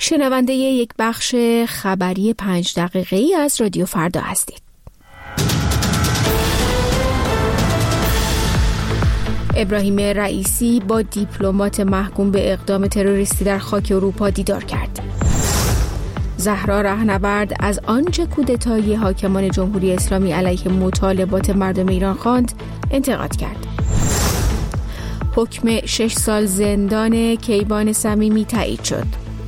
شنونده یک بخش خبری 5 دقیقه‌ای از رادیو فردا هستید. ابراهیم رئیسی با دیپلمات محکوم به اقدام تروریستی در خاک اروپا دیدار کرد. زهرا رهنورد از آنچه کودتای حاکمان جمهوری اسلامی علیه مطالبات مردم ایران خواند انتقاد کرد. حکم 6 سال زندان کیوان صمیمی تایید شد.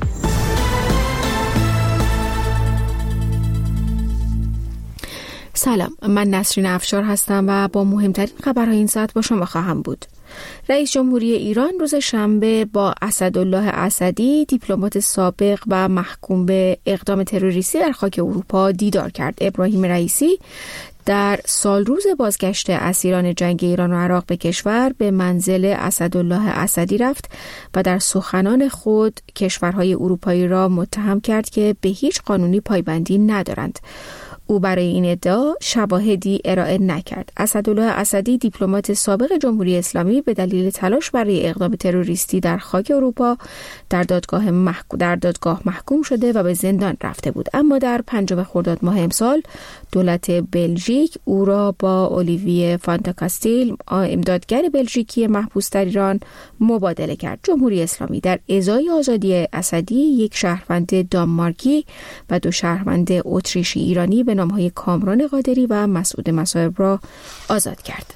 سلام، من نسرین افشار هستم و با مهمترین خبرهای این ساعت با شما خواهم بود. رئیس جمهوری ایران روز شنبه با اسدالله اسدی، دیپلمات سابق و محکوم به اقدام تروریستی در خاک اروپا دیدار کرد. ابراهیم رئیسی در سالروز بازگشت اسیران جنگ ایران و عراق به کشور به منزل اسدالله اسدی رفت و در سخنان خود کشورهای اروپایی را متهم کرد که به هیچ قانونی پایبندی ندارند. او برای این ادعا شواهدی ارائه نکرد. اسدالله اسدی، دیپلمات سابق جمهوری اسلامی، به دلیل تلاش برای اقدام تروریستی در خاک اروپا در دادگاه محکوم شده و به زندان رفته بود. اما در 5 خرداد ماه امسال دولت بلژیک او را با اولیویه فانتاکاستیل، امدادگر بلژیکی محبوس در ایران، مبادله کرد. جمهوری اسلامی در ازای آزادی اسدی 1 شهروند دانمارکی و 2 شهروند اتریشی ایرانی به نامهای کامران قادری و مسعود مصائب را آزاد کرد.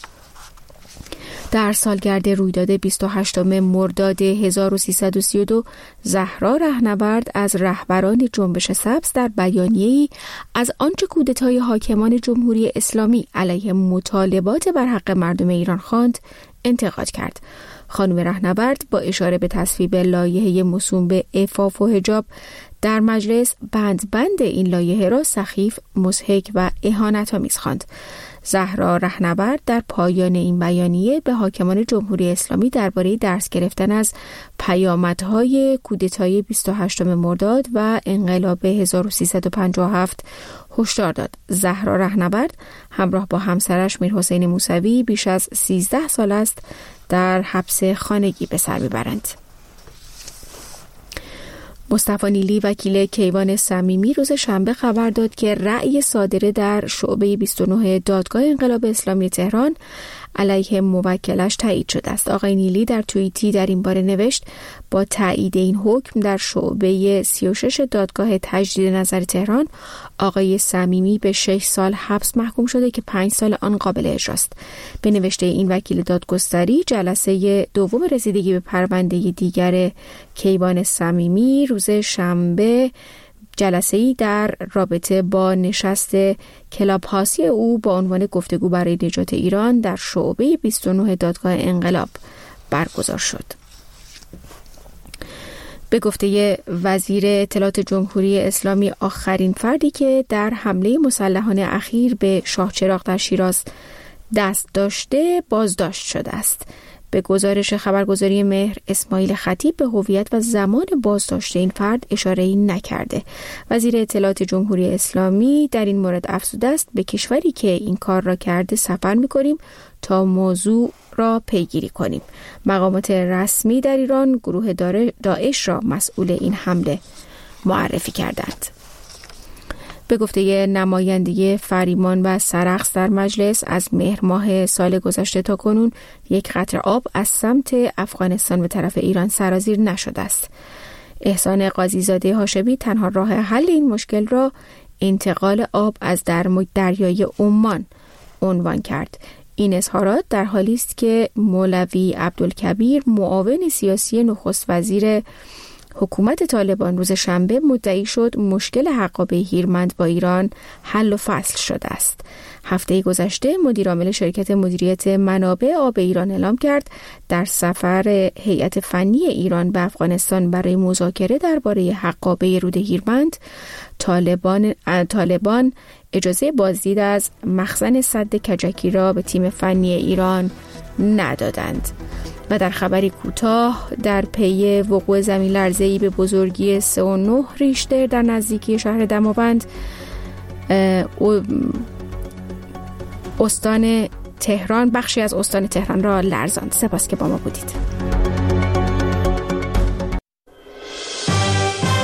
در سالگرد رویداد 28 مرداد 1332 زهرا رهنورد از رهبران جنبش سبز در بیانیه‌ای از آنچه کودتای حاکمان جمهوری اسلامی علیه مطالبات بر حق مردم ایران خواند انتقاد کرد. خانم رهنورد با اشاره به تصویب لایحه موسوم به عفاف و حجاب در مجلس بند این لایحه را سخیف، مضحک و اهانت‌آمیز خواند. زهرا رهنورد در پایان این بیانیه به حاکمان جمهوری اسلامی درباره درس گرفتن از پیامدهای کودتای 28 مرداد و انقلاب 1357 هشدار داد. زهرا رهنورد همراه با همسرش میرحسین موسوی بیش از 13 سال است در حبس خانگی به سر میبرند. مصطفی نیلی، وکیل کیوان صمیمی، روز شنبه خبر داد که رأی صادره در شعبه 29 دادگاه انقلاب اسلامی تهران علیه موکلش تایید شده است. آقای نیلی در توییتی در این باره نوشت: با تایید این حکم در شعبه 36 دادگاه تجدید نظر تهران، آقای صمیمی به 6 سال حبس محکوم شده که 5 سال آن قابل اجراست. به نوشته این وکیل دادگستری، جلسه دوم رسیدگی به پرونده دیگر کیوان صمیمی روز شنبه جلسه‌ای در رابطه با نشست کلاب هاوسی او با عنوان گفتگو برای نجات ایران در شعبه 29 دادگاه انقلاب برگزار شد. به گفته وزیر اطلاعات جمهوری اسلامی، آخرین فردی که در حمله مسلحانه اخیر به شاهچراغ در شیراز دست داشته بازداشت شده است. به گزارش خبرگزاری مهر، اسماعیل خطیب به هویت و زمان بازداشت این فرد اشاره‌ای نکرده. وزیر اطلاعات جمهوری اسلامی در این مورد افزوده است: به کشوری که این کار را کرده سفر می‌کنیم تا موضوع را پیگیری کنیم. مقامات رسمی در ایران گروه داعش را مسئول این حمله معرفی کردند. به گفته نماینده فریمان و سرخس در مجلس، از مهر ماه سال گذشته تا کنون 1 قطره آب از سمت افغانستان به طرف ایران سرازیر نشده است. احسان قاضیزاده هاشمی تنها راه حل این مشکل را انتقال آب از دریای عمان عنوان کرد. این اظهارات در حالی است که مولوی عبدالکبیر، معاون سیاسی نخست وزیر حکومت طالبان، روز شنبه مدعی شد مشکل حقابه هیرمند با ایران حل و فصل شده است. هفته گذشته مدیر عامل شرکت مدیریت منابع آب ایران اعلام کرد در سفر هیئت فنی ایران به افغانستان برای مذاکره درباره حقابه رود هیرمند، طالبان اجازه بازدید از مخزن سد کجکی را به تیم فنی ایران ندادند. و در خبری کوتاه، در پی وقوع زمین لرزه‌ای به بزرگی 3.9 ریشتر در نزدیکی شهر دماوند، استان تهران، بخشی از استان تهران را لرزاند. سپاس که با ما بودید.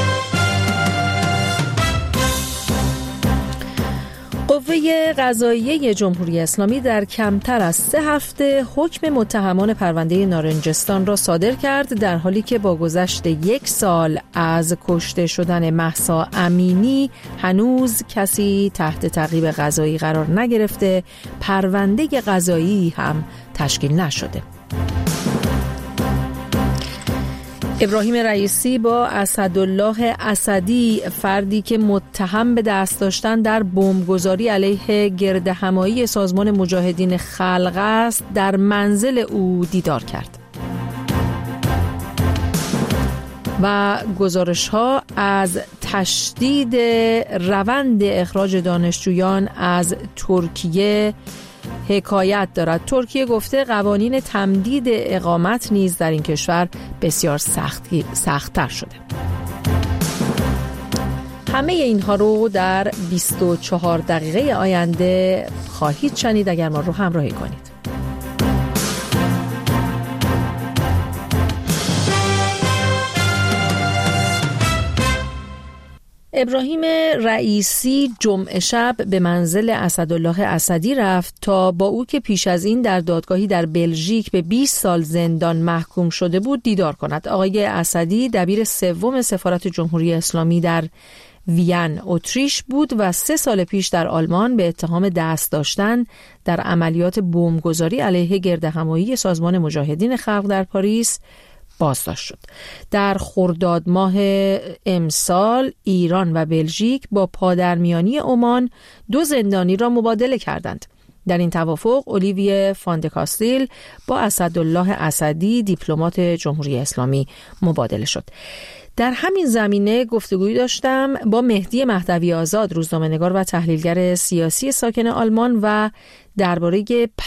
قوه قضاییه جمهوری اسلامی در کمتر از 3 هفته حکم متهمان پرونده نارنجستان را صادر کرد، در حالی که با گذشت 1 سال از کشته شدن مهسا امینی هنوز کسی تحت تعقیب قضایی قرار نگرفته، پرونده قضایی هم تشکیل نشده. ابراهیم رئیسی با اسدالله اسدی، فردی که متهم به دست داشتن در بمبگذاری علیه گردهمایی سازمان مجاهدین خلق است، در منزل او دیدار کرد. و گزارش‌ها از تشدید روند اخراج دانشجویان از ترکیه حکایت دارد. ترکیه گفته قوانین تمدید اقامت نیز در این کشور بسیار سخت‌تر شده. همه اینها رو در 24 دقیقه آینده خواهید شنید اگر ما رو همراهی کنید. ابراهیم رئیسی جمعه شب به منزل اسدالله اسدی رفت تا با او که پیش از این در دادگاهی در بلژیک به 20 سال زندان محکوم شده بود دیدار کند. آقای اسدی دبیر سوم سفارت جمهوری اسلامی در وین اتریش بود و 3 سال پیش در آلمان به اتهام دست داشتن در عملیات بمبگذاری علیه گردهمایی سازمان مجاهدین خلق در پاریس بازداشت شد. در خرداد ماه امسال ایران و بلژیک با پادرمیانی عمان 2 زندانی را مبادله کردند. در این توافق اولیویه فاندکاستیل با اسدالله اسدی دیپلمات جمهوری اسلامی مبادله شد. در همین زمینه گفتگویی داشتم با مهدی مهدوی آزاد، روزنامه‌نگار و تحلیلگر سیاسی ساکن آلمان، و درباره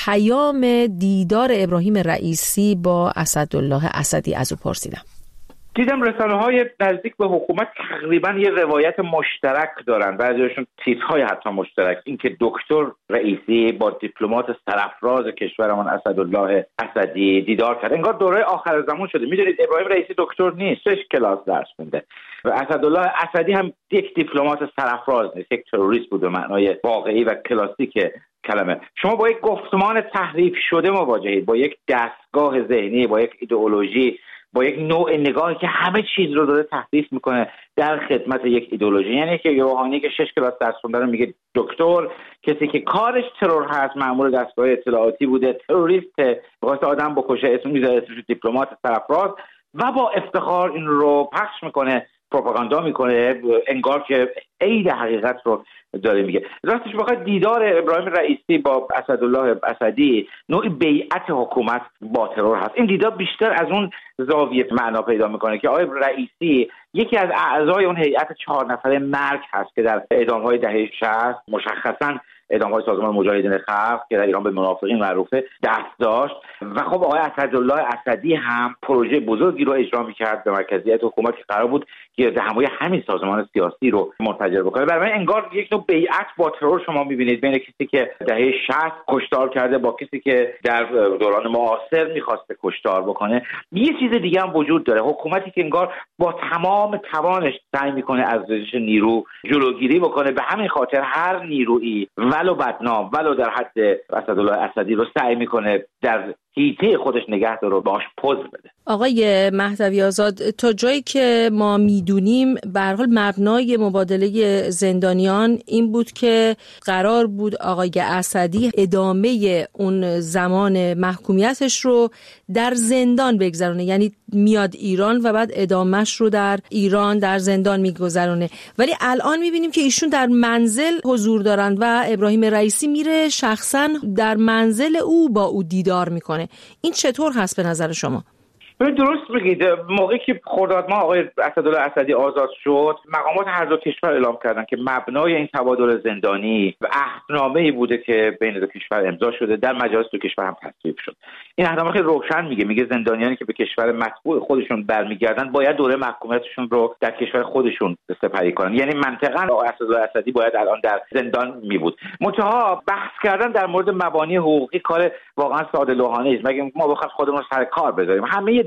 پیام دیدار ابراهیم رئیسی با اسدالله اسدی از او پرسیدم. دیدم رسانه‌های نزدیک به حکومت تقریبا یه روایت مشترک دارن، بعضیشون تیترهای حتی مشترک، اینکه دکتر رئیسی با دیپلمات سرافراز کشورمان اسدالله اسدی دیدار کرد. انگار دوره آخر زمان شده. میدونید ابراهیم رئیسی دکتر نیست، 6 کلاس درس خونده و اسدالله اسدی هم یک دیپلمات سرافراز نیست، یک تروریست بود به معنای واقعی و کلاسیک کلمه. شما با یک گفتمان تحریف شده مواجهید، با یک دستگاه ذهنی، با یک ایدئولوژی، با یک نوع نگاهی که همه چیز رو داره تحریف میکنه در خدمت یک ایدئولوژی. یعنی که روحانی که 6 کلاس درس خونده رو میگه دکتر، کسی که کارش ترور هست، مأمور دستگاه اطلاعاتی بوده، تروریست، می‌خواد آدم بکشه، اسم میذاره اسمش دیپلمات سرافراز، و با افتخار این رو پخش میکنه، پروپاگاندا میکنه، انگار که عین حقیقت رو داره میگه. راستش بخواد دیدار ابراهیم رئیسی با اسدالله اسدی نوعی بیعت حکومت با ترور هست. این دیدار بیشتر از اون زاویه معنا پیدا میکنه که آقای رئیسی یکی از اعضای اون هیئت 4 نفره مرگ هست که در اعدام‌های دهه 60 مشخصاً اعدام‌های سازمان مجاهدین خلق که در ایران به منافقین معروفه دست داشت. و خب آقای اسدالله اسدی هم پروژه بزرگی رو اجرا می‌کرد به مرکزیت حکومت که قرار بود گردهمایی همین سازمان سیاسی رو منفجر بکنه. برای من انگار یک نوع بیعت با ترور شما می‌بینید بین کسی که دهه 60 کشتار کرده با کسی که در دوران معاصر می‌خواسته کشتار بکنه. یه چیز دیگه هم وجود داره، حکومتی که انگار با تمام توانش سعی می‌کنه از ریزش نیرو جلوگیری بکنه. به همین خاطر هر نیرویی ولو بدنام ولو در حد اسدالله اسدی رو سعی میکنه در حیطه خودش نگه داره و باش پوز بده. آقای مهدوی آزاد، تا جایی که ما میدونیم به هر حال مبنای مبادله زندانیان این بود که قرار بود آقای اسدی ادامه اون زمان محکومیتش رو در زندان بگذرونه، یعنی میاد ایران و بعد ادامهش رو در ایران در زندان میگذرونه. ولی الان میبینیم که ایشون در منزل حضور دارن و ابراهیم رئیسی میره شخصا در منزل او با او دیدار میکنه. این چطور هست به نظر شما؟ درست بگید. موقعی که خرداد ماه آقای اسدالله اسدی آزاد شد، مقامات هر دو کشور اعلام کردن که مبنای این تبادل زندانی و عهدنامه‌ای بوده که بین دو کشور امضا شده، در مجالس دو کشور هم تصویب شد. این عهدنامه خیلی روشن میگه زندانیانی که به کشور متبوع خودشون برمیگردن باید دوره محکومیتشون رو در کشور خودشون سپری کنن. یعنی منطقاً آقای اسدالله اسدی باید الان در زندان می بود. منتها بحث کردن در مورد مبانی حقوقی کار واقعا ساده لوحانه است. مگه ما بخوایم خودمون سر کار بذاریم؟ همه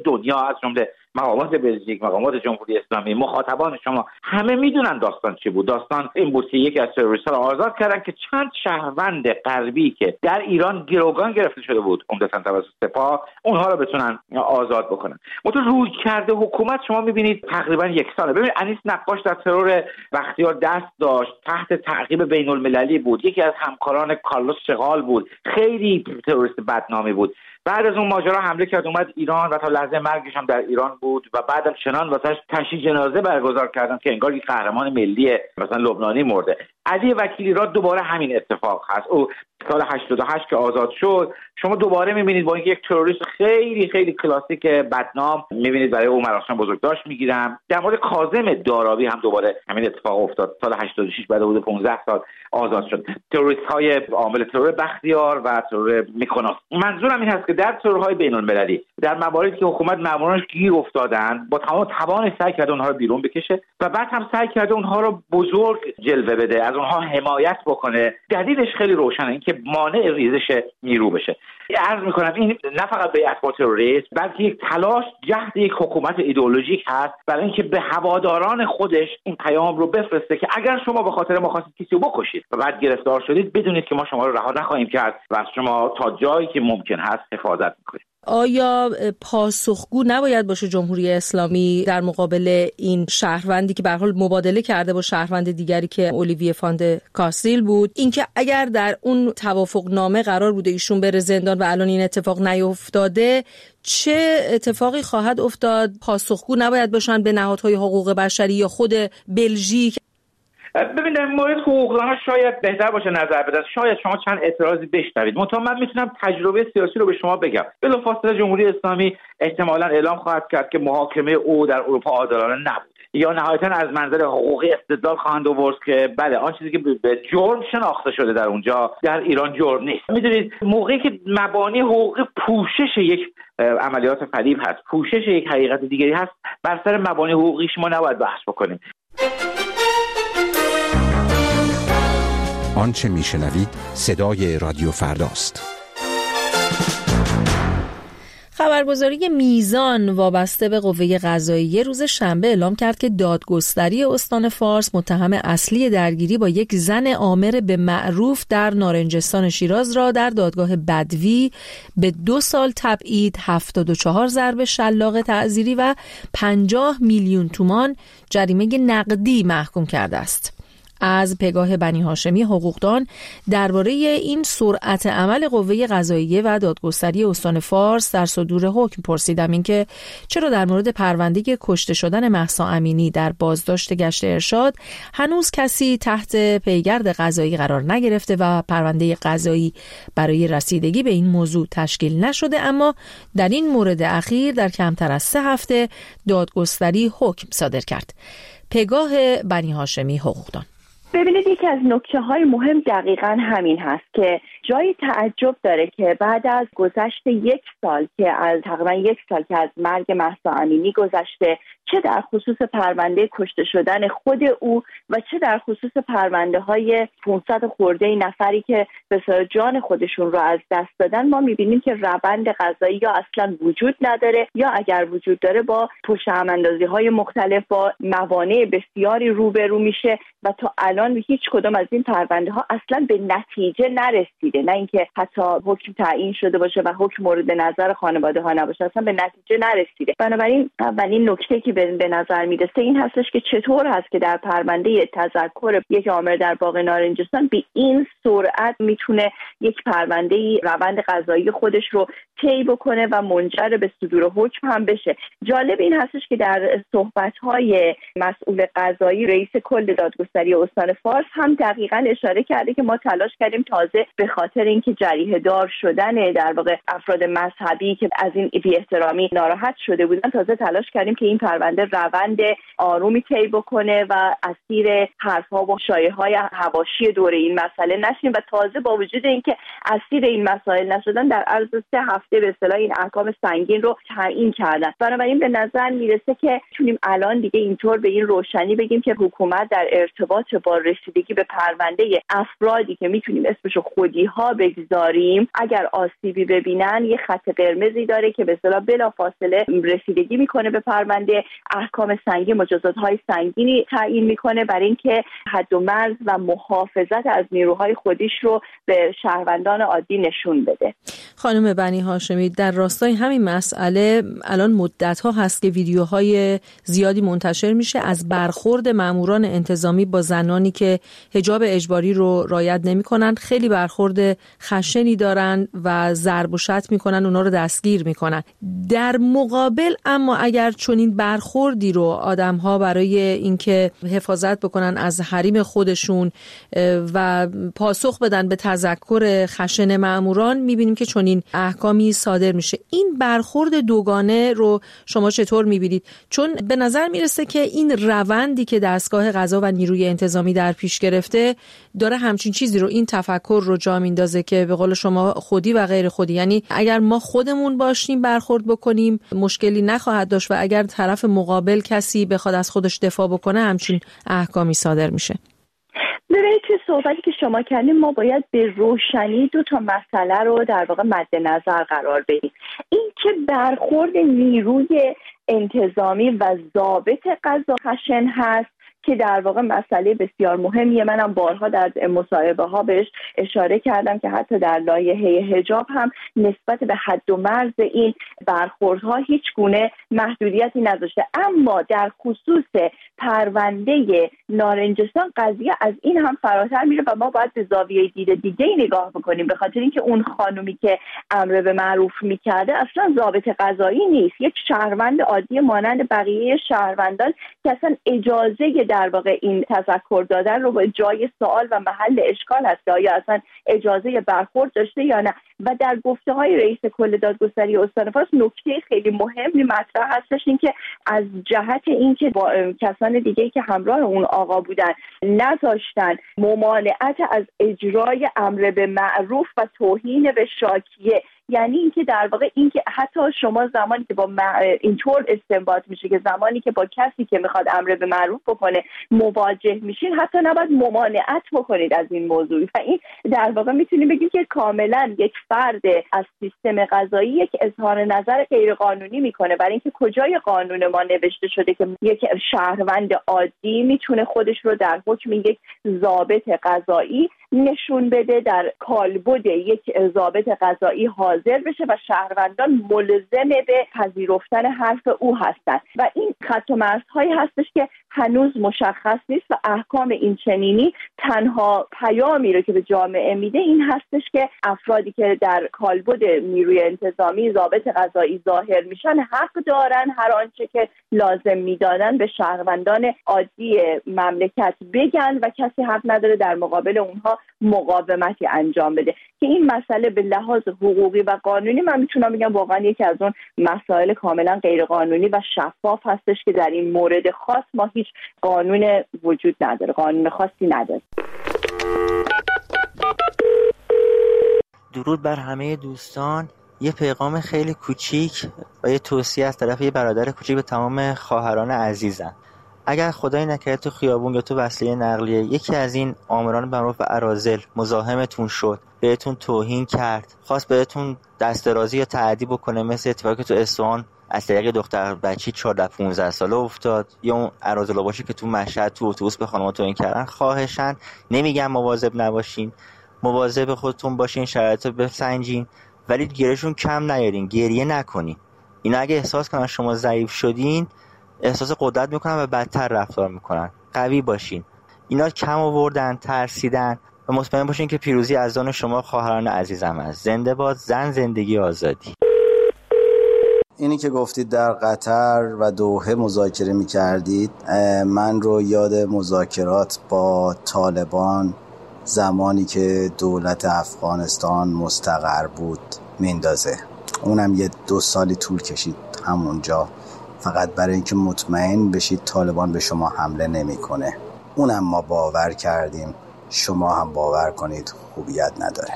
دنیا از جمله مقامات بلژیک، مقامات جمهوری اسلامی، مخاطبان شما همه میدونن داستان چی بود. داستان این بود که یکی از تروریست‌ها رو آزاد کردن که چند شهروند غربی که در ایران گروگان گرفته شده بود عمدتاً توسط سپاه، اونها رو بتونن آزاد بکنن. منتها روی کرده حکومت شما میبینید تقریبا یک ساله. ببینید انیس نقاش در ترور بختیار دست داشت، تحت تعقیب بین‌المللی بود، یکی از همکاران کارلوس شغال بود، خیلی تروریست بدنامی بود. بعد از اون ماجرا حمله کرد اومد ایران و تا لحظه مرگش هم در ایران بود و بعدم چنان واسش تشییع جنازه برگزار کردن که انگار یک قهرمان ملی مثلا لبنانی مرده. علی وکیلی را دوباره همین اتفاق هست. او سال 88 که آزاد شد شما دوباره میبینید با اینکه یک تروریست خیلی خیلی کلاسیک بدنام میبینید برای او مراسم بزرگداشت میگیرن. در مورد کاظم دارابی هم دوباره همین اتفاق افتاد. سال 86 بعد از 15 سال آزاد شد. تروریست های عامل ترور بختیار و ترور میکنوس. منظورم این هست که در ترورهای بین‌المللی در مواردی که حکومت مامورانش گیر افتادن با تمام توانش سعی کرده اونها رو بیرون بکشه و بعد هم سعی کرده اونها رو بزرگ جلوه بده، از اونها حمایت بکنه. دلیلش خیلی روشنه، اینکه مانع ریزش نیرو بشه. عرض میکنم این نه فقط بیعت با تروریسم بلکه یک تلاش جهد یک حکومت ایدئولوژیک هست برای اینکه به هواداران خودش این پیام رو بفرسته که اگر شما به خاطر ما خواستید کسی رو بکشید و بعد گرفتار شدید بدونید که ما شما رو رها نخواهیم کرد و از شما تا جایی که ممکن هست حفاظت میکنیم. آیا پاسخگو نباید باشه جمهوری اسلامی در مقابل این شهروندی که به هر حال مبادله کرده با شهروند دیگری که اولیویه فاند کاستیل بود، اینکه اگر در اون توافقنامه قرار بوده ایشون بره زندان و الان این اتفاق نیفتاده چه اتفاقی خواهد افتاد؟ پاسخگو نباید باشن به نهادهای حقوق بشری یا خود بلژیک؟ ببینید در مورد حقوق‌ها شاید بهتر باشه نظر بدید. شاید شما چند اعتراضی بشنوید. من میتونم تجربه سیاسی رو به شما بگم. بلافاصله جمهوری اسلامی احتمالاً اعلام خواهد کرد که محاکمه او در اروپا عادلانه نبود یا نهایتاً از منظر حقوقی استدلال خواهند آورد که بله آن چیزی که به جرم شناخته شده در اونجا در ایران جرم نیست. میدونید موقعی که مبانی حقوقی پوشش یک عملیات فریب هست، پوشش یک حقیقت دیگری هست، بر سر مبانی حقوقی شما نباید بحث بکنیم. آنچه میشنوید صدای رادیو فرداست. خبرگزاری میزان وابسته به قوه قضاییه روز شنبه اعلام کرد که دادگستری استان فارس متهم اصلی درگیری با یک زن آمر به معروف در نارنجستان شیراز را در دادگاه بدوی به 2 سال تبعید، 74 ضرب شلاق تعزیری و 50 میلیون تومان جریمه نقدی محکوم کرده است. از پگاه بنی هاشمی حقوقدان درباره این سرعت عمل قوه قضاییه و دادگستری استان فارس در صدور حکم پرسیدم اینکه چرا در مورد پرونده کشته شدن مهسا امینی در بازداشت گشت ارشاد هنوز کسی تحت پیگرد قضایی قرار نگرفته و پرونده قضایی برای رسیدگی به این موضوع تشکیل نشده، اما در این مورد اخیر در کمتر از 3 هفته دادگستری حکم صادر کرد. پگاه بنی هاشمی حقوقدان: ببینید یکی از نکته‌های مهم دقیقاً همین هست که جای تعجب داره که بعد از گذشت 1 سال که از تقریباً 1 سال که از مرگ مهسا امینی گذشته، چه در خصوص پرونده کشته شدن خود او و چه در خصوص پرونده‌های 500 خورده نفری که به اصطلاح جان خودشون رو از دست دادن، ما می‌بینیم که روند قضایی یا اصلاً وجود نداره یا اگر وجود داره با پشت‌هم‌اندازی‌های مختلف با موانع بسیاری روبرو میشه و تا الان هیچ کدام از این پرونده‌ها اصلاً به نتیجه نرسیده. نه اینکه حتی حکم تعیین شده باشه و حکم مورد نظر خانواده‌ها نباشه، اصلا به نتیجه نرسیده. بنابراین اولین نکته که به نظر میرسه این هستش که چطور هست که در پرونده تذکر یک آمر در باغ نارنجستان به این سرعت میتونه یک پرونده روند قضایی خودش رو طی بکنه و منجر به صدور حکم هم بشه. جالب این هستش که در صحبت‌های مسئول قضایی رئیس کل دادگستری استان فارس هم دقیقاً اشاره کرده که ما تلاش کردیم تازه به خاطر اینکه جریحه دار شدن در واقع افراد مذهبی که از این بی‌احترامی ناراحت شده بودن، تازه تلاش کردیم که این پرونده روند آرومی طی بکنه و اسیر حرف‌ها و شایعه‌های حواشی دور این مسئله نشیم و تازه با وجود اینکه اسیر این مسائل نشدن در عرض 3 هفته به اصطلاح این احکام سنگین رو تعیین کردن. بنابراین به نظر میرسه که میتونیم الان دیگه اینطور به این روشنی بگیم که حکومت در ارتباط با رسیدگی به پرونده افرادی که میتونیم اسمشو خودی ها بگذاریم اگر آسیبی ببینن یه خط قرمزی داره که به اصطلاح بلافاصله رسیدگی میکنه به پرونده، احکام سنگین، مجازات‌های سنگینی تعیین میکنه برای اینکه حد و مرز و محافظت از نیروهای خودش رو به شهروندان عادی نشون بده. خانم بنی هاشمی، در راستای همین مسئله الان مدت‌ها هست که ویدیوهای زیادی منتشر میشه از برخورد ماموران انتظامی با زنانی که حجاب اجباری رو رعایت نمی‌کنن. خیلی برخورد خشنی دارن و ضرب و شتم میکنن، اونا رو دستگیر میکنن. در مقابل اما اگر چنین برخوردی رو آدم‌ها برای اینکه حفاظت بکنن از حریم خودشون و پاسخ بدن به تذکر خشن ماموران، میبینیم که چنین احکامی صادر میشه. این برخورد دوگانه رو شما چطور میبینید؟ چون به نظر میرسه که این روندی که دستگاه قضا و نیروی انتظامی در پیش گرفته داره همچین چیزی رو، این تفکر رو جا میندازه که به قول شما خودی و غیر خودی، یعنی اگر ما خودمون باشیم برخورد بکنیم مشکلی نخواهد داشت و اگر طرف مقابل کسی بخواد از خودش دفاع بکنه همچین احکامی صادر میشه. ببینید توی صحبتی که شما کردیم ما باید به روشنی دو تا مسئله رو در واقع مد نظر قرار بدیم. این که برخورد نیروی انتظامی و ضابط قضا خشن هست که در واقع مسئله بسیار مهمیه. منم بارها در مصاحبه ها بهش اشاره کردم که حتی در لایحه حجاب هم نسبت به حد و مرز این برخوردها هیچ گونه محدودیتی نذاشته. اما در خصوص پرونده نارنجستان قضیه از این هم فراتر میره و ما باید به زاویه دید دیگه‌ای نگاه بکنیم، به خاطر اینکه اون خانومی که امر به معروف میکرده اصلا ضابط قضایی نیست، یک شهروند عادی مانند بقیه شهروندان که اصلا اجازه در واقع این تذکر دادن رو با جای سوال و محل اشکال هست که آیا اصلا اجازه برخورد داشته یا نه. و در گفته‌های رئیس کل دادگستری استان فارس نکته خیلی مهمی مطرح هستش، این که از جهت اینکه با کسان دیگه‌ای که همراه اون آقا بودن نذاشتن ممانعت از اجرای امر به معروف و توهین به شاکیه، یعنی اینکه در واقع اینکه حتی شما زمانی که با اینطور استنباط میشه که زمانی که با کسی که میخواد امر به معروف بکنه مواجه میشین حتی نباید ممانعت بکنید از این موضوع. و این در واقع میتونیم بگیم که کاملا یک فرد از سیستم قضایی یک اظهار نظر غیر قانونی میکنه، برای اینکه کجای قانون ما نوشته شده که یک شهروند عادی میتونه خودش رو در حکم یک ضابط قضایی نشون بده، در کالبد یک ضابط قضایی حاضر بشه و شهروندان ملزم به پذیرفتن حرف او هستند. و این خط و مرزهایی هستش که هنوز مشخص نیست و احکام این چنینی تنها پیامی رو که به جامعه میده این هستش که افرادی که در کالبد نیروی انتظامی ضابط قضایی ظاهر میشن حق دارن هر آنچه که لازم میدادن به شهروندان عادی مملکت بگن و کسی حق نداره در مقابل اونها مقاومتی انجام بده. که این مسئله به لحاظ حقوقی و قانونی من میتونم بگم واقعا یکی از اون مسائل کاملا غیر قانونی و شفاف هستش که در این مورد خاص ما هیچ قانون وجود نداره، قانون خاصی نداره. درود بر همه دوستان. یه پیغام خیلی کوچیک و یه توصیه از طرف یه برادر کوچیک به تمام خواهران عزیزم. اگر خدای نکرده تو خیابون یا تو وسیله نقلیه یکی از این آمران به معروف و اراذل مزاحمتون شد، بهتون توهین کرد، خواست بهتون دست درازی یا تعدی بکنه، مثل اتفاقی که تو اصفهان از طریق دختر بچی 14-15 ساله افتاد، یا اون اراذلا باشه که تو مشهد تو اتوبوس به خانم‌ها توهین کردن، خواهشاً نمیگم مواظب نباشین، مواظب خودتون باشین، شرایطو بسنجین، ولی گریهشون کم نیارین، گریه نکنین. اینا اگه احساس کنن شما ضعیف شدین احساس قدرت میکنن و بدتر رفتار میکنن. قوی باشین. اینا کم آوردن، ترسیدن و مطمئن باشین که پیروزی از آن شما خواهران عزیزم است. زنده باد زن، زندگی آزادی. اینی که گفتید در قطر و دوحه مذاکره میکردید من رو یاد مذاکرات با طالبان زمانی که دولت افغانستان مستقر بود میندازه. اونم 2 سالی طول کشید همونجا، فقط برای اینکه مطمئن بشید طالبان به شما حمله نمیکنه. اونم ما باور کردیم، شما هم باور کنید خوبیت نداره.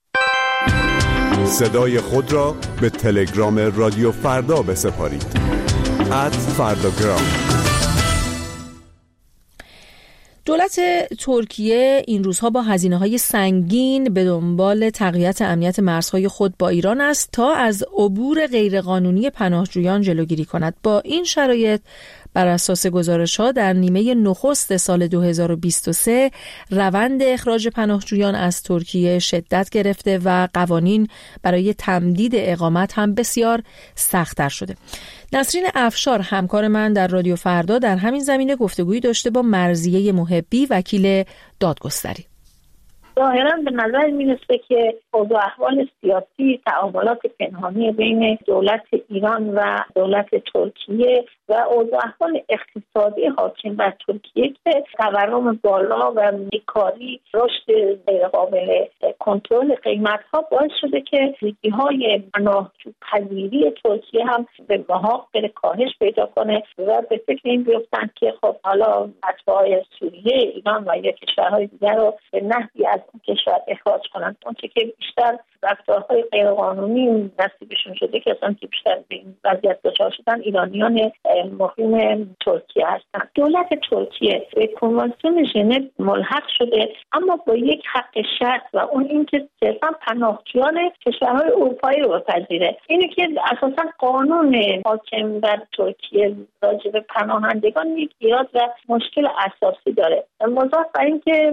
صدای خود را به تلگرام رادیو فردا بسپارید. @فرداگرام. دولت ترکیه این روزها با هزینه‌های سنگین به دنبال تقویت امنیت مرزهای خود با ایران است تا از عبور غیرقانونی پناهجویان جلوگیری کند. با این شرایط بر اساس گزارش‌ها در نیمه نخست سال 2023 روند اخراج پناهجویان از ترکیه شدت گرفته و قوانین برای تمدید اقامت هم بسیار سخت‌تر شده. نسرین افشار همکار من در رادیو فردا در همین زمینه گفتگویی داشته با مرضیه محبی، وکیل دادگستری. ظاهراً به نظر میرسه که اوضاع احوال سیاسی، تعاملات پنهانی بین دولت ایران و دولت ترکیه و اوضاع احوال اقتصادی حاکم بر ترکیه که تورم بالا و بیکاری، رشد غیرقابل کنترل قیمت‌ها باعث شده که ریگی‌های پناهجوپذیری ترکیه هم به محاق بره، کاهش پیدا کنه و به فکر این بیفتن که خب حالا اتباع سوریه، ایران و یا کشورهای دیگر رو به نحوی از اون کشور اخراج کنند. اونچه که بیشتر رفتارهای غیرقانونی نصیبشون شده که اصلا که بیشتر به این وضعیت دچار شدن ایرانیان مقیم ترکیه هستند. دولت ترکیه به کنوانسیون ژنو ملحق شده، اما با یک حق شرط و اون اینکه صرفا پناهجویان کشورهای اروپایی رو بپذیره. اینه که اساسا قانون حاکم بر ترکیه راجع به پناهندگان یک ایراد و مشکل اساسی داره. مضاف بر اینکه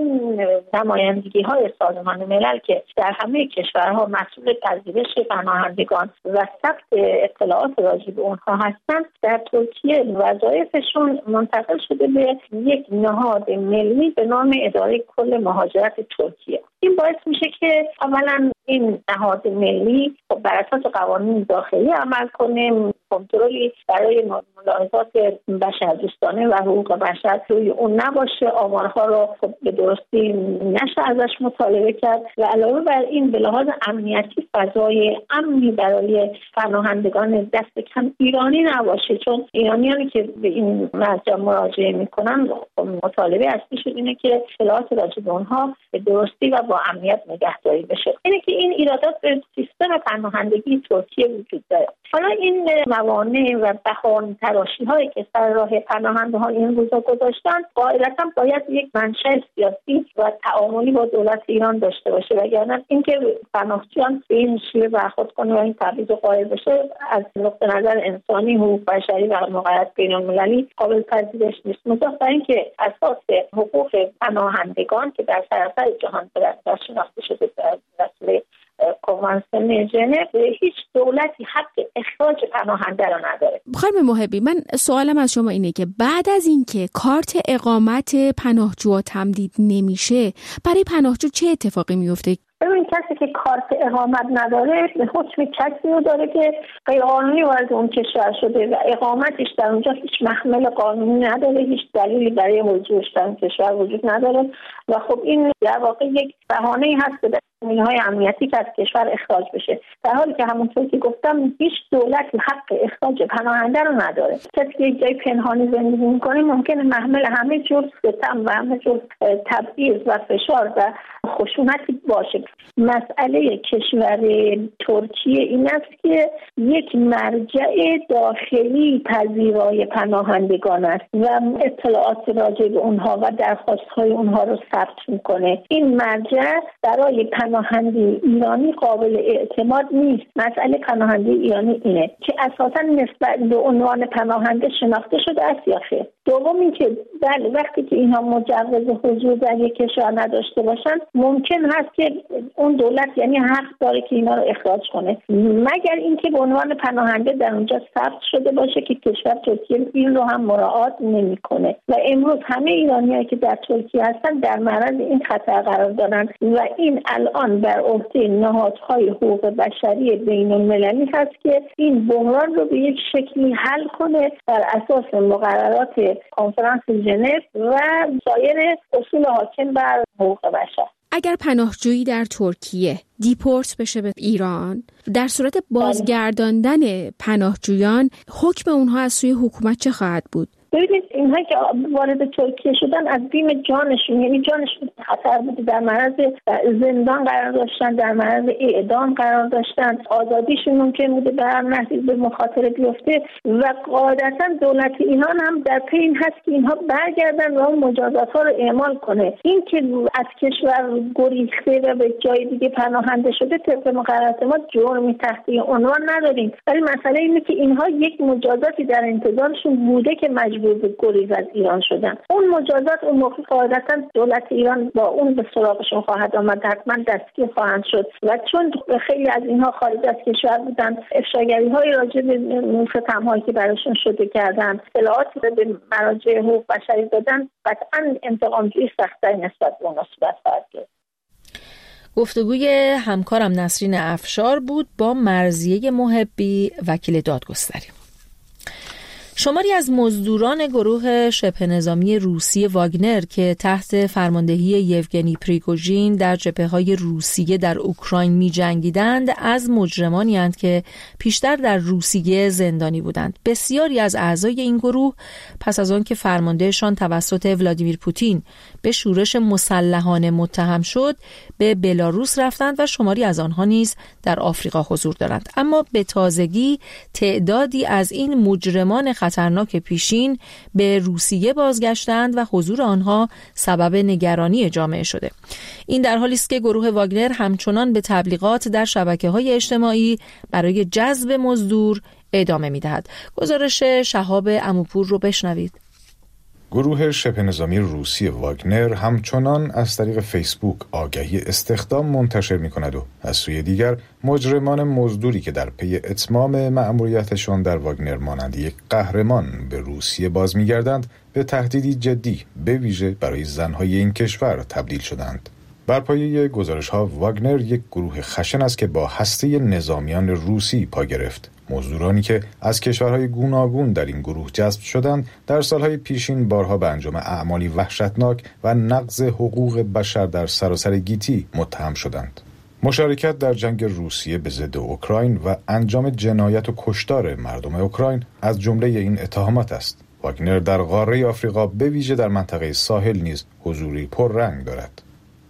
نمایندگی‌های سازمان ملل که در همه کشورها مسئول پذیرش پناهندگان و ثبت اطلاعات راجع به اونها هستند، در ترکیه وظایفشون منتقل شده به یک نهاد ملی به نام اداره کل مهاجرت ترکیه. این باعث میشه که اولا این نهاد ملی بر اساس قوانین داخلی عمل کنه، کنترلی برای ملاحظات بشردوستانه و حقوق بشر روی اون نباشه، آمارها رو به درستی نشه ازش مطالبه کرد و علاوه بر این به لحاظ امنیتی فضای امنی برای پناهندگان دست کم ایرانی نباشه، چون ایرانیانی که به این مرجع مراجعه میکنن مطالبه اصلیشون اینه که اطلاعات راجع به اونها به درستی و با امنیت نگهداری بشه. اینه که این ایرادات به سیستم پناهندگی ترکیه وجود داره. حالا این موانع و بهانه تراشی هایی که سر راه پناهنده‌ها این روزا گذاشتن قاعدتاً باید یک منشأ سیاسی و تعاملی با دولت ایران داشته باشه، وگرنه اینکه پناهجویان به این شیوه برخورد کنه و این تبعیض قائل بشه از نقطه نظر انسانی، حقوق بشری و مقررات بین‌المللی قابل پذیرش نیست. مضاف بر اینکه اساس حقوق پناهندگان که در سراسر جهان در شناخته شده در رسوله کنوانسیون ژنو، هیچ دولتی حق اخراج پناهنده را نداره. خانم محبی، من سوالم از شما اینه که بعد از اینکه کارت اقامت پناهجو تمدید نمیشه، برای پناهجو چه اتفاقی میفته؟ ببین، کسی که کارت اقامت نداره به حکم کسی رو داره که غیرقانونی وارد اون کشور شده و اقامتش در اونجا هیچ محمل قانونی نداره، هیچ دلیلی برای حضورش در اون کشور وجود نداره و خب این در واقع یک بهانه‌ای هست که های امنیتی که از کشور اخراج بشه، در حالی که همونطور که گفتم هیچ دولتی حق اخراج پناهنده رو نداره. کسی که یک جای پنهانی زندگی میکنه ممکنه محمل همه جور ستم و همه جور تبعیض و فشار و خشونتی باشه. مسئله کشور ترکیه این است که یک مرجع داخلی پذیرای پناهندگان است و اطلاعات راجع به اونها و درخواست‌های اونها رو ثبت میکنه. این مرجع برای پناهنده ایرانی قابل اعتماد نیست. مسئله پناهنده ایرانی اینه که اساساً نسبت به عنوان پناهنده شناخته شده است یا خیر. دوم اینکه بله، وقتی که اینها مجوز حضور در یک کشور نداشته باشن ممکن هست که اون دولت یعنی حق داره که اینا رو اخراج کنه، مگر اینکه به عنوان پناهنده در اونجا ثبت شده باشه که کشور ترکیه این رو هم مراعات نمیکنه و امروز همه ایرانیایی که در ترکیه هستن در معرض این خطر قرار دارن و این الان بر عهده نهادهای حقوق بشری بین‌المللی هست که این بحران رو به یک شکلی حل کنه بر اساس مقررات کنفرانس ژنو و سایر اصول حاکم بر حقوق بشر. اگر پناهجویی در ترکیه دیپورت بشه به ایران، در صورت بازگرداندن پناهجویان حکم اونها از سوی حکومت چه خواهد بود؟ ببینید اینها که وارد ترکیه شدن از بیم جانشون، یعنی جانشون خطر بوده، در معرض زندان قرار داشتن، در معرض اعدام قرار داشتن، آزادیشون ممکن بوده به هر نحوی به مخاطره بیفته و قاعدتا دولت ایران هم در پی این هست که اینها برگردن و مجازات ها رو اعمال کنه. این که از کشور گریخته و به جای دیگه پناهنده شده طبق مقررات ما جرمی تحت عنوان نداریم، ولی مسئله اینه که اینها یک مجازاتی در انتظارشون بوده که مجبور به گریز از ایران شدن. اون مجازات اون موقع قاعدتا دولت ایران با اون به سراغشون خواهد آمد، حتما دستگیر خواهند شد و چون خیلی از اینها خارج از کشور بودن، افشاگری‌های راجع به ستم‌هایی که براشون شده کردن، اطلاعاتی به مراجع حقوق بشری دادن، قطعاً انتقام‌جویی سخت‌تری نسبت به اونها صورت خواهد گرفت. گفتگوی همکارم نسرین افشار بود با مرضیه محبی، وکیل دادگستری. شماری از مزدوران گروه شبه نظامی روسی واگنر که تحت فرماندهی یوگنی پریگوژین در جبهه‌های روسیه در اوکراین می‌جنگیدند از مجرمانی اند که پیشتر در روسیه زندانی بودند. بسیاری از اعضای این گروه پس از آن که فرماندهشان توسط ولادیمیر پوتین به شورش مسلحانه متهم شد به بلاروس رفتند و شماری از آنها نیز در آفریقا حضور دارند. اما به تازگی تعدادی از این مجرمان خطرناک پیشین به روسیه بازگشتند و حضور آنها سبب نگرانی جامعه شده. این در حالی است که گروه واگنر همچنان به تبلیغات در شبکه‌های اجتماعی برای جذب مزدور ادامه می‌دهد. گزارش شهاب عموپور رو بشنوید. گروه شبه نظامی روسی واگنر همچنان از طریق فیسبوک آگهی استخدام منتشر می‌کند و از سوی دیگر مجرمان مزدوری که در پی اتمام مأموریتشان در واگنر مانند یک قهرمان به روسیه باز می‌گردند به تهدیدی جدی به ویژه برای زن‌های این کشور تبدیل شدند. بر پایه گزارش‌ها واگنر یک گروه خشن است که با هسته نظامیان روسی پا گرفت. مزدورانی که از کشورهای گوناگون در این گروه جذب شدند در سالهای پیشین بارها به انجام اعمالی وحشتناک و نقض حقوق بشر در سراسر گیتی متهم شدند. مشارکت در جنگ روسیه به ضد اوکراین و انجام جنایت و کشتار مردم اوکراین از جمله این اتهامات است. واگنر در قاره آفریقا به ویژه در منطقه ساحل نیز حضوری پررنگ دارد.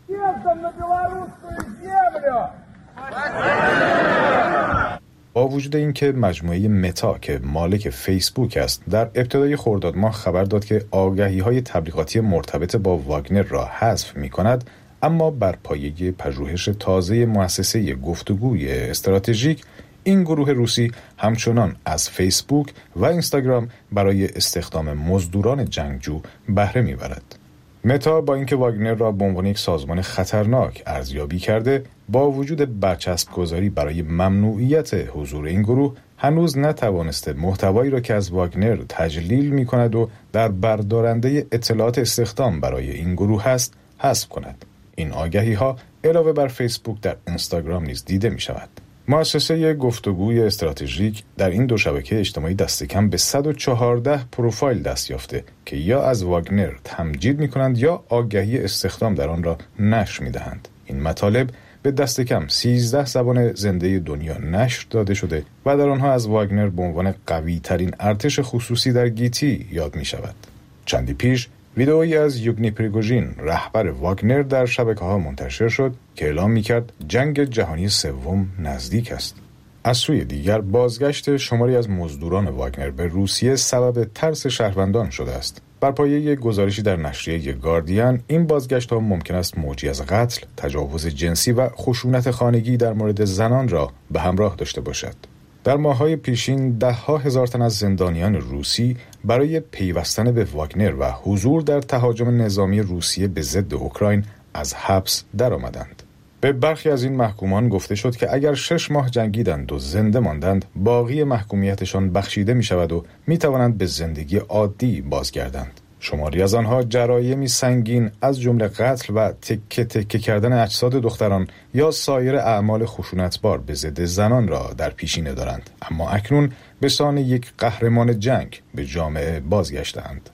با وجود اینکه مجموعه متا که مالک فیسبوک است در ابتدای خرداد ماه خبر داد که آگهی‌های تبلیغاتی مرتبط با واگنر را حذف می‌کند، اما بر پایه پژوهش تازه مؤسسه گفتگوی استراتژیک این گروه روسی همچنان از فیسبوک و اینستاگرام برای استخدام مزدوران جنگجو بهره می‌برد. متا با اینکه واگنر را به عنوان یک سازمان خطرناک ارزیابی کرده، با وجود برچسب‌گذاری برای ممنوعیت حضور این گروه هنوز نتوانسته محتوایی را که از واگنر تجلیل می‌کند و در بردارنده اطلاعات استخدام برای این گروه است حذف کند. این آگهی‌ها علاوه بر فیسبوک در اینستاگرام نیز دیده می‌شود. مؤسسه گفتگوی استراتژیک در این دو شبکه اجتماعی دست کم به 114 پروفایل دست یافته که یا از واگنر تمجید می‌کنند یا آگهی استخدام در آن را نشر می‌دهند. این مطالب به دست کم 13 زبان زنده دنیا نشر داده شده و در آنها از واگنر به عنوان قوی‌ترین ارتش خصوصی در گیتی یاد می‌شود. چندی پیش ویدئویی از یوگنی پریگوژین رهبر واگنر در شبکه‌ها منتشر شد که اعلام می‌کرد جنگ جهانی سوم نزدیک است. از سوی دیگر بازگشت شماری از مزدوران واگنر به روسیه سبب ترس شهروندان شده است. بر پایه گزارشی در نشریه گاردین این بازگشت‌ها ممکن است موجی از قتل، تجاوز جنسی و خشونت خانگی در مورد زنان را به همراه داشته باشد. در ماه‌های پیشین ده‌ها هزار تن از زندانیان روسی برای پیوستن به واگنر و حضور در تهاجم نظامی روسیه به ضد اوکراین از حبس درآمدند. به برخی از این محکومان گفته شد که اگر 6 ماه جنگیدند و زنده ماندند، باقی محکومیتشان بخشیده می شود و می توانند به زندگی عادی بازگردند. شماری از آنها جرایمی سنگین از جمله قتل و تکه تکه کردن اجساد دختران یا سایر اعمال خشونتبار به ضد زنان را در پیشینه دارند، اما اکنون به سان یک قهرمان جنگ به جامعه بازگشتند.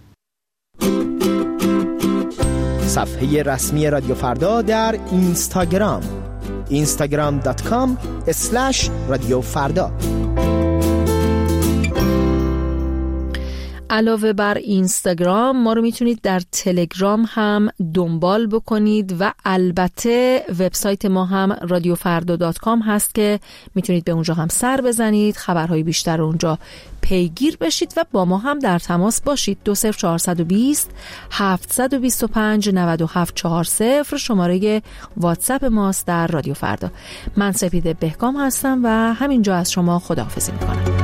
صفحه رسمی رادیو فردا در اینستاگرام instagram.com/رادیو فردا. علاوه بر اینستاگرام ما رو میتونید در تلگرام هم دنبال بکنید و البته وبسایت ما هم radiofarda.com هست که میتونید به اونجا هم سر بزنید، خبرهای بیشتر اونجا پیگیر بشید و با ما هم در تماس باشید. 20420 725 9740 شماره واتساپ ماست در رادیو فردا. من سپیده بهگام هستم و همینجا از شما خداحافظی میکنم.